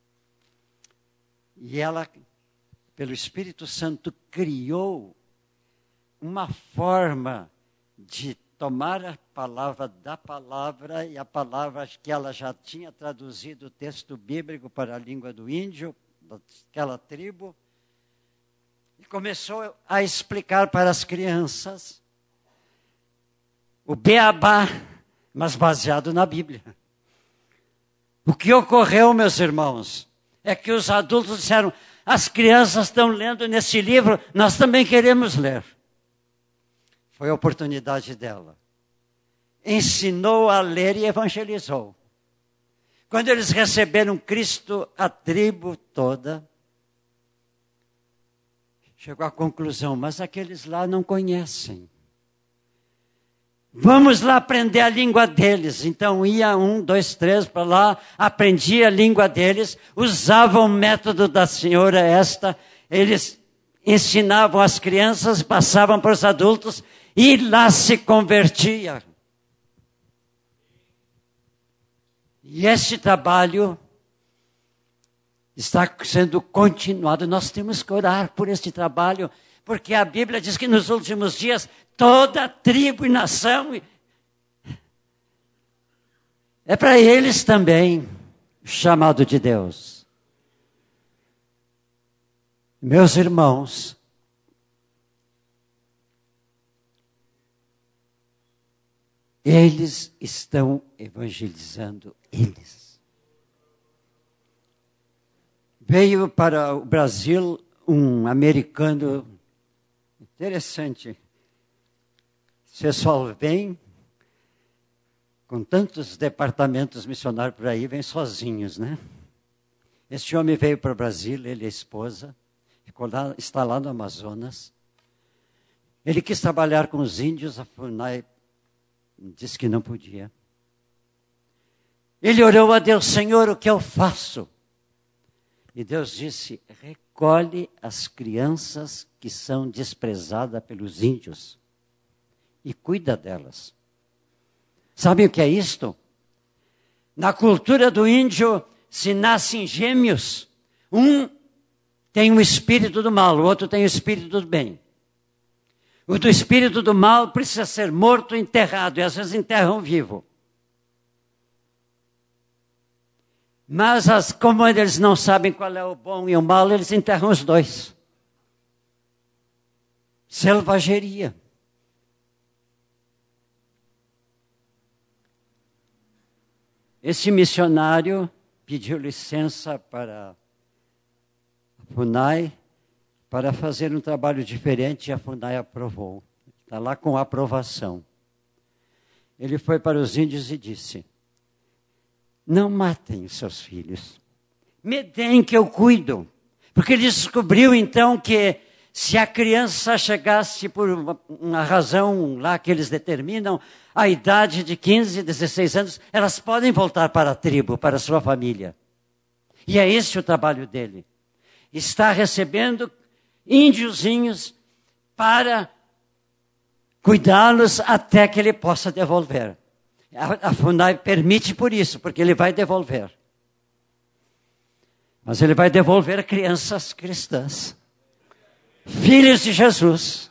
E ela, pelo Espírito Santo, criou uma forma de tomar a palavra da palavra, e a palavra que ela já tinha traduzido o texto bíblico para a língua do índio, daquela tribo, e começou a explicar para as crianças o beabá, mas baseado na Bíblia. O que ocorreu, meus irmãos, é que os adultos disseram, as crianças estão lendo nesse livro, nós também queremos ler. Foi a oportunidade dela. Ensinou a ler e evangelizou. Quando eles receberam Cristo, a tribo toda chegou à conclusão, mas aqueles lá não conhecem. Vamos lá aprender a língua deles. Então ia 1, 2, 3 para lá, aprendia a língua deles, usavam o método da senhora eles ensinavam as crianças, passavam para os adultos e lá se convertia. E esse trabalho está sendo continuado. Nós temos que orar por este trabalho, porque a Bíblia diz que nos últimos dias toda tribo e nação é para eles também o chamado de Deus. Meus irmãos, eles estão evangelizando eles. Veio para o Brasil um americano interessante. O pessoal vem, com tantos departamentos missionários por aí, vem sozinhos, né? Este homem veio para o Brasil, ele e a esposa, está lá no Amazonas. Ele quis trabalhar com os índios, a FUNAI disse que não podia. Ele orou a Deus, Senhor, o que eu faço? E Deus disse, recolhe as crianças que são desprezadas pelos índios e cuida delas. Sabem o que é isto? Na cultura do índio se nascem gêmeos. Um tem o espírito do mal, o outro tem o espírito do bem. O do espírito do mal precisa ser morto e enterrado, e às vezes enterram vivo. Mas como eles não sabem qual é o bom e o mal, eles enterram os dois. Selvageria. Esse missionário pediu licença para a FUNAI para fazer um trabalho diferente, e a FUNAI aprovou. Está lá com aprovação. Ele foi para os índios e disse, não matem os seus filhos, me deem que eu cuido. Porque ele descobriu então que se a criança chegasse por uma razão lá que eles determinam, a idade de 15, 16 anos, elas podem voltar para a tribo, para a sua família. E é esse o trabalho dele. Está recebendo índiozinhos para cuidá-los até que ele possa devolver. A FUNAI permite por isso, porque ele vai devolver. Mas ele vai devolver crianças cristãs, filhos de Jesus.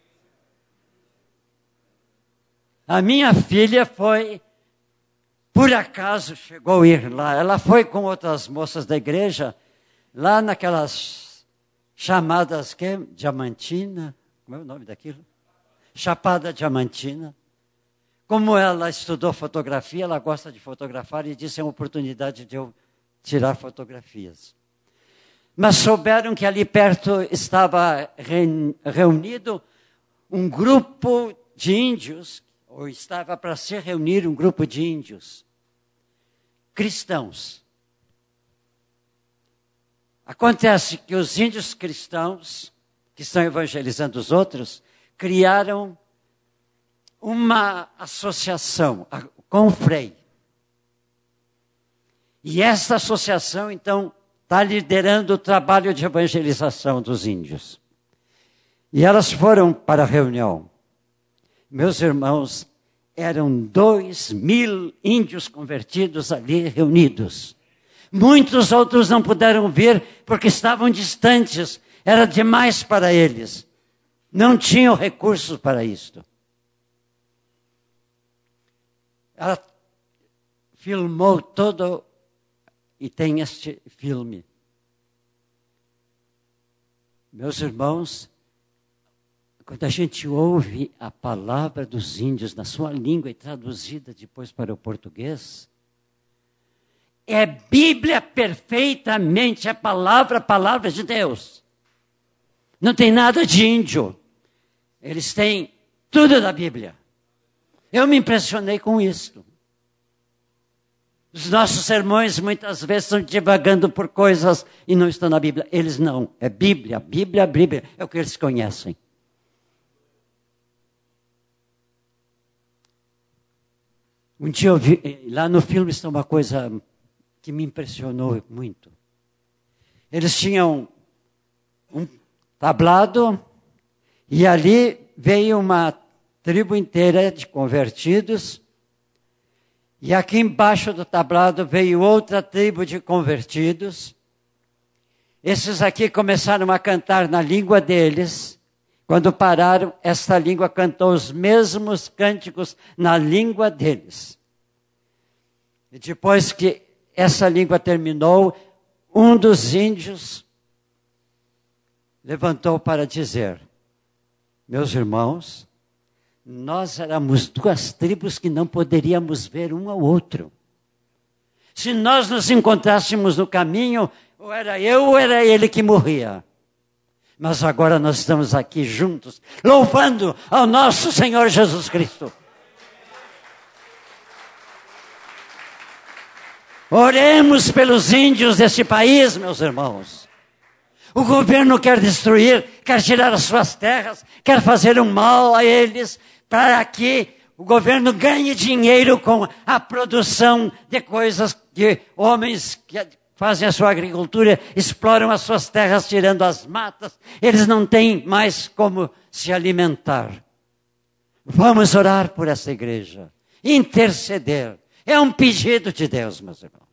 A minha filha foi, por acaso, chegou a ir lá. Ela foi com outras moças da igreja, lá naquelas chamadas Diamantina, como é o nome daquilo? Chapada Diamantina. Como ela estudou fotografia, ela gosta de fotografar e disse: é uma oportunidade de eu tirar fotografias. Mas souberam que ali perto estava reunido um grupo de índios, ou estava para se reunir um grupo de índios cristãos. Acontece que os índios cristãos, que estão evangelizando os outros, criaram uma associação com o Frei. E essa associação, então, está liderando o trabalho de evangelização dos índios. E elas foram para a reunião. Meus irmãos, eram 2.000 índios convertidos ali reunidos. Muitos outros não puderam vir porque estavam distantes. Era demais para eles. Não tinham recursos para isto. Ela filmou todo e tem este filme. Meus irmãos, quando a gente ouve a palavra dos índios na sua língua e traduzida depois para o português, é Bíblia perfeitamente, a palavra de Deus. Não tem nada de índio. Eles têm tudo da Bíblia. Eu me impressionei com isso. Os nossos sermões muitas vezes estão divagando por coisas e não estão na Bíblia. Eles não. É Bíblia, Bíblia, Bíblia. É o que eles conhecem. Um dia eu vi, lá no filme está uma coisa que me impressionou muito. Eles tinham um tablado e ali veio uma tribo inteira de convertidos. E aqui embaixo do tablado veio outra tribo de convertidos. Esses aqui começaram a cantar na língua deles. Quando pararam, esta língua cantou os mesmos cânticos na língua deles. E depois que essa língua terminou, um dos índios levantou para dizer: meus irmãos, nós éramos duas tribos que não poderíamos ver um ao outro. Se nós nos encontrássemos no caminho, ou era eu ou era ele que morria. Mas agora nós estamos aqui juntos, louvando ao nosso Senhor Jesus Cristo. Oremos pelos índios desse país, meus irmãos. O governo quer destruir, quer tirar as suas terras, quer fazer um mal a eles, para que o governo ganhe dinheiro com a produção de coisas que homens que fazem a sua agricultura, exploram as suas terras, tirando as matas. Eles não têm mais como se alimentar. Vamos orar por essa igreja, interceder. É um pedido de Deus, meus irmãos.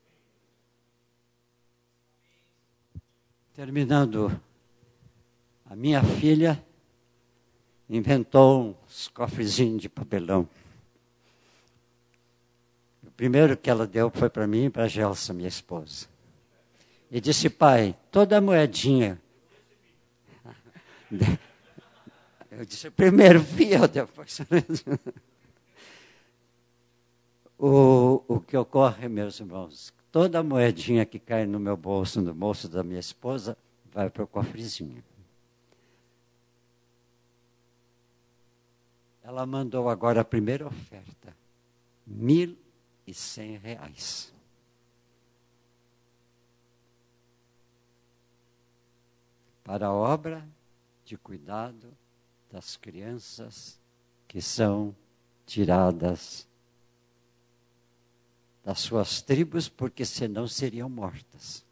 Terminando, a minha filha inventou uns cofrezinhos de papelão. O primeiro que ela deu foi para mim e para a Gelsa, minha esposa. E disse: pai, toda a moedinha. Eu disse: primeiro fio, depois. O que ocorre, meus irmãos, toda a moedinha que cai no meu bolso, no bolso da minha esposa, vai para o cofrezinho. Ela mandou agora a primeira oferta, R$1.100. Para a obra de cuidado das crianças que são tiradas das suas tribos, porque senão seriam mortas.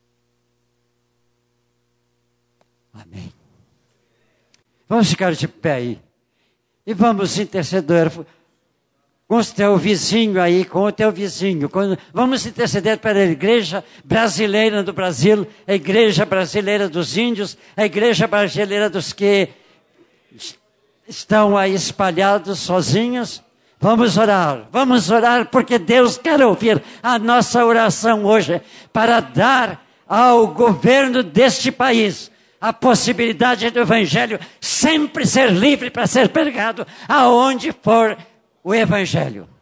Amém. Vamos ficar de pé aí. E vamos interceder com o teu vizinho aí, com o teu vizinho. Vamos interceder para a igreja brasileira do Brasil, a igreja brasileira dos índios, a igreja brasileira dos que estão aí espalhados sozinhos. Vamos orar, porque Deus quer ouvir a nossa oração hoje para dar ao governo deste país a possibilidade do Evangelho sempre ser livre para ser pregado aonde for o Evangelho.